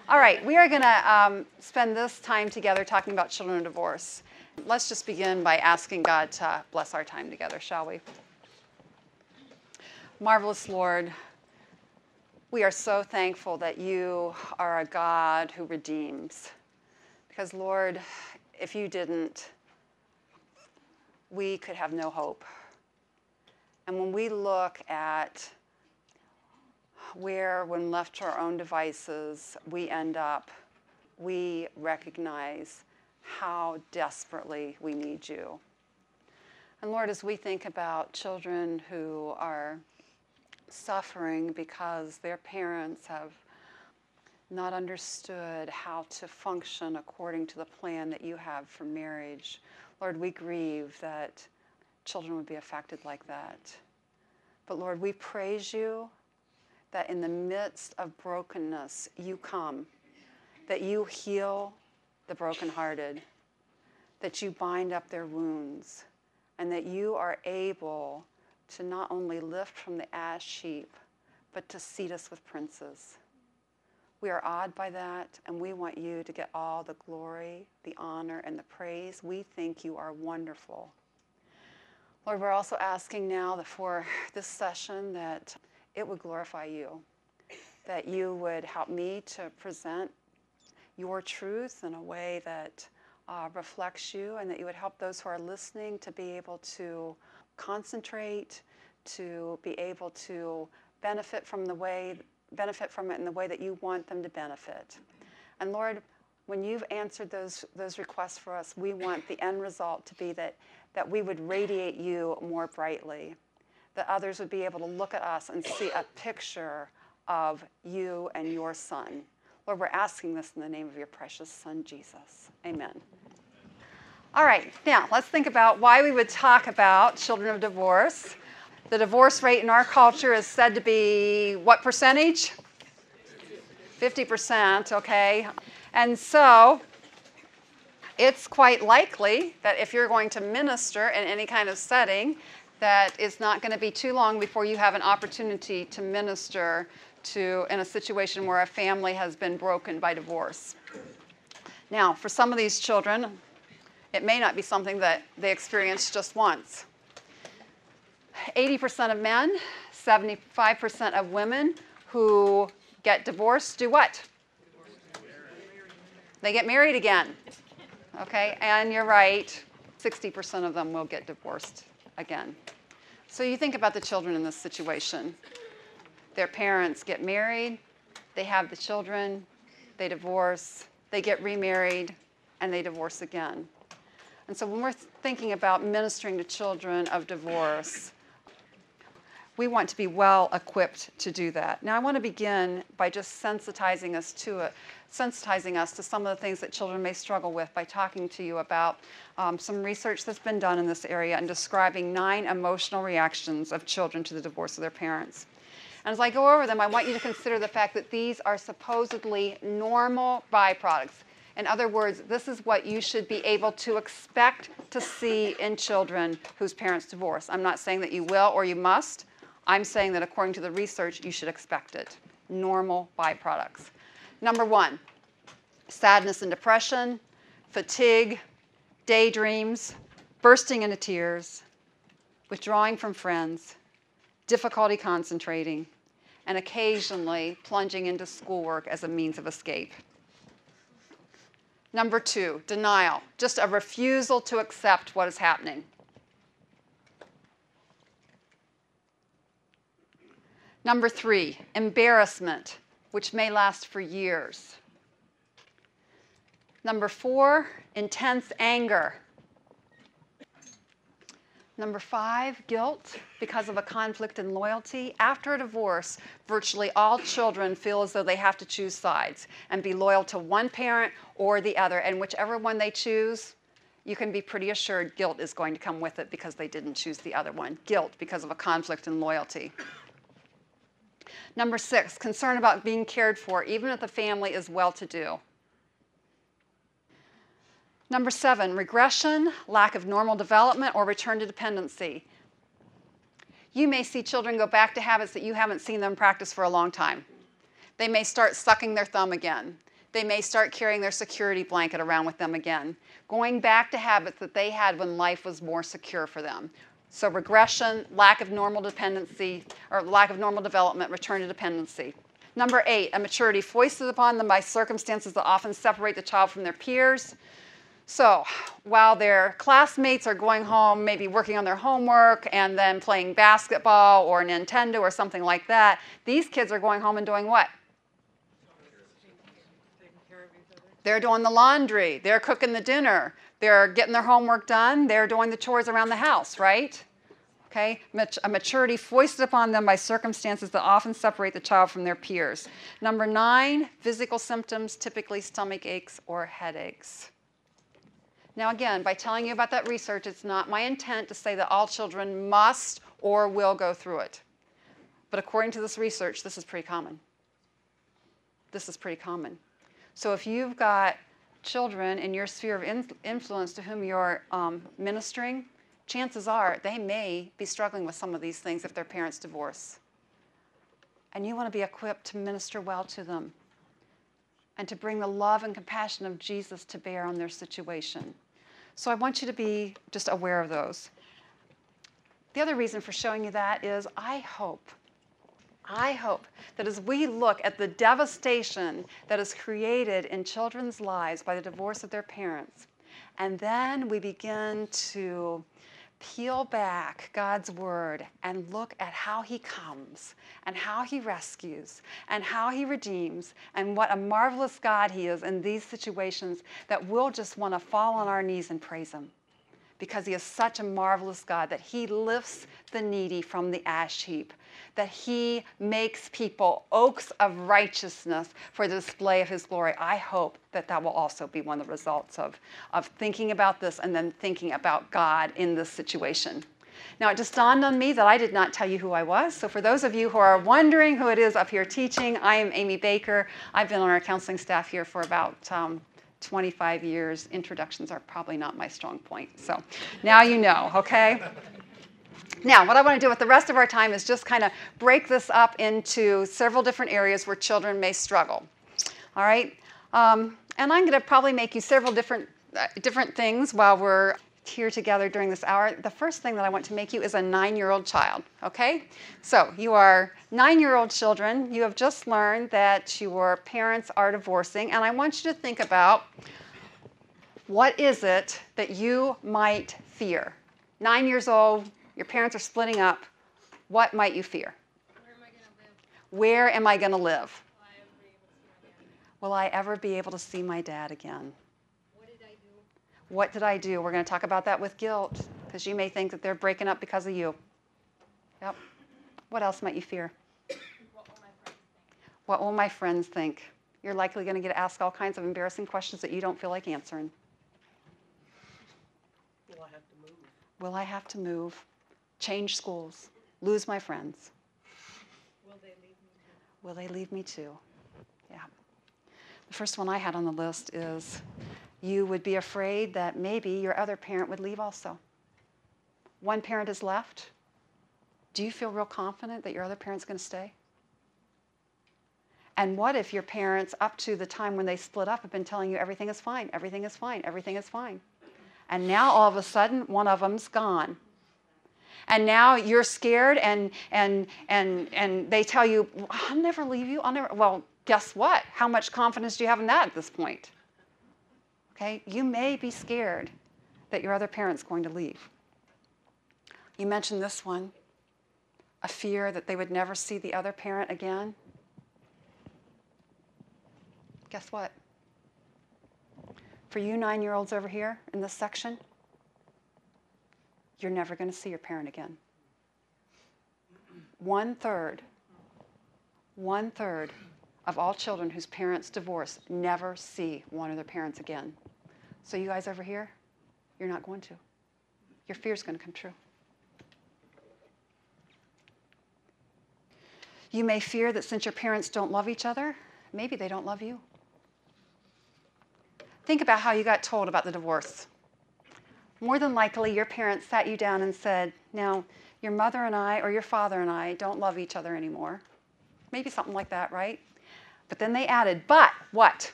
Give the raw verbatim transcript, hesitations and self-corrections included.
All right, we are going to um, spend this time together talking about children of divorce. Let's just begin by asking God to bless our time together, shall we? Marvelous Lord, we are so thankful that you are a God who redeems. Because, Lord, if you didn't, we could have no hope. And when we look at where, when left to our own devices, we end up, we recognize how desperately we need you. And Lord, as we think about children who are suffering because their parents have not understood how to function according to the plan that you have for marriage, Lord, we grieve that children would be affected like that. But Lord, we praise you that in the midst of brokenness, you come, that you heal the brokenhearted, that you bind up their wounds, and that you are able to not only lift from the ash heap, but to seat us with princes. We are awed by that, and we want you to get all the glory, the honor, and the praise. We think you are wonderful. Lord, we're also asking now that for this session that it would glorify you, that you would help me to present your truth in a way that uh, reflects you, and that you would help those who are listening to be able to concentrate, to be able to benefit from the way, benefit from it in the way that you want them to benefit. And Lord, when you've answered those those requests for us, we want the end result to be that that we would radiate you more brightly, that others would be able to look at us and see a picture of you and your Son. Lord, we're asking this in the name of your precious Son, Jesus. Amen. All right, now let's think about why we would talk about children of divorce. The divorce rate in our culture is said to be what percentage? fifty percent, okay. And so it's quite likely that if you're going to minister in any kind of setting, that it's not going to be too long before you have an opportunity to minister to in a situation where a family has been broken by divorce. Now, for some of these children, it may not be something that they experience just once. eighty percent of men, seventy-five percent of women who get divorced do what? They get married again. Okay, and you're right, sixty percent of them will get divorced again. So you think about the children in this situation. Their parents get married, they have the children, they divorce, they get remarried, and they divorce again. And so when we're thinking about ministering to children of divorce, we want to be well equipped to do that. Now I want to begin by just sensitizing us to it, sensitizing us to some of the things that children may struggle with by talking to you about um, some research that's been done in this area and describing nine emotional reactions of children to the divorce of their parents. And as I go over them, I want you to consider the fact that these are supposedly normal byproducts. In other words, this is what you should be able to expect to see in children whose parents divorce. I'm not saying that you will or you must. I'm saying that according to the research, you should expect it. Normal byproducts. Number one, sadness and depression, fatigue, daydreams, bursting into tears, withdrawing from friends, difficulty concentrating, and occasionally plunging into schoolwork as a means of escape. Number two, denial, just a refusal to accept what is happening. Number three, embarrassment, which may last for years. Number four, intense anger. Number five, guilt because of a conflict in loyalty. After a divorce, virtually all children feel as though they have to choose sides and be loyal to one parent or the other. And whichever one they choose, you can be pretty assured guilt is going to come with it because they didn't choose the other one. Guilt because of a conflict in loyalty. Number six, concern about being cared for, even if the family is well-to-do. Number seven, regression, lack of normal development, or return to dependency. You may see children go back to habits that you haven't seen them practice for a long time. They may start sucking their thumb again. They may start carrying their security blanket around with them again, going back to habits that they had when life was more secure for them. So regression, lack of normal dependency, or lack of normal development, return to dependency. Number eight, a maturity foisted upon them by circumstances that often separate the child from their peers. So while their classmates are going home, maybe working on their homework and then playing basketball or Nintendo or something like that, these kids are going home and doing what? They're doing the laundry. They're cooking the dinner. They're getting their homework done. They're doing the chores around the house, right? Okay? A maturity foisted upon them by circumstances that often separate the child from their peers. Number nine, physical symptoms, typically stomach aches or headaches. Now again, by telling you about that research, it's not my intent to say that all children must or will go through it. But according to this research, this is pretty common. This is pretty common. So if you've got children in your sphere of in influence to whom you're um, ministering, chances are they may be struggling with some of these things if their parents divorce. And you want to be equipped to minister well to them and to bring the love and compassion of Jesus to bear on their situation. So I want you to be just aware of those. The other reason for showing you that is I hope, I hope that as we look at the devastation that is created in children's lives by the divorce of their parents, and then we begin to peel back God's word and look at how he comes and how he rescues and how he redeems and what a marvelous God he is in these situations, that we'll just want to fall on our knees and praise him, because he is such a marvelous God, that he lifts the needy from the ash heap, that he makes people oaks of righteousness for the display of his glory. I hope that that will also be one of the results of, of thinking about this and then thinking about God in this situation. Now, it just dawned on me that I did not tell you who I was. So for those of you who are wondering who it is up here teaching, I am Amy Baker. I've been on our counseling staff here for about um, twenty-five years. Introductions are probably not my strong point. So now you know, okay? Now, what I want to do with the rest of our time is just kind of break this up into several different areas where children may struggle. All right? Um, and I'm going to probably make you several different, uh, different things while we're here together during this hour. The first thing that I want to make you is a nine-year-old child, okay? So you are nine-year-old children. You have just learned that your parents are divorcing, and I want you to think about what is it that you might fear. Nine years old, your parents are splitting up. What might you fear? Where am I going to live? Where am I going to live? Will I ever be able to see my dad again? What did I do? What did I do? We're going to talk about that with guilt, because you may think that they're breaking up because of you. Yep. What else might you fear? What will my friends think? What will my friends think? You're likely going to get asked all kinds of embarrassing questions that you don't feel like answering. Will I have to move? Will I have to move? Change schools? Lose my friends? Will they leave me too? Will they leave me too? Yeah. The first one I had on the list is you would be afraid that maybe your other parent would leave also. One parent is left. Do you feel real confident that your other parent's going to stay? And what if your parents, up to the time when they split up, have been telling you everything is fine, everything is fine, everything is fine. And now all of a sudden, one of them's gone. And now you're scared, and and and and they tell you, I'll never leave you, I'll never, well, guess what? How much confidence do you have in that at this point? Okay, you may be scared that your other parent's going to leave. You mentioned this one, a fear that they would never see the other parent again. Guess what? For you nine-year-olds over here in this section, you're never going to see your parent again. One third, one third of all children whose parents divorce never see one of their parents again. So you guys over here, you're not going to. Your fear's going to come true. You may fear that since your parents don't love each other, maybe they don't love you. Think about how you got told about the divorce. More than likely, your parents sat you down and said, now, your mother and I, or your father and I, don't love each other anymore. Maybe something like that, right? But then they added, but what?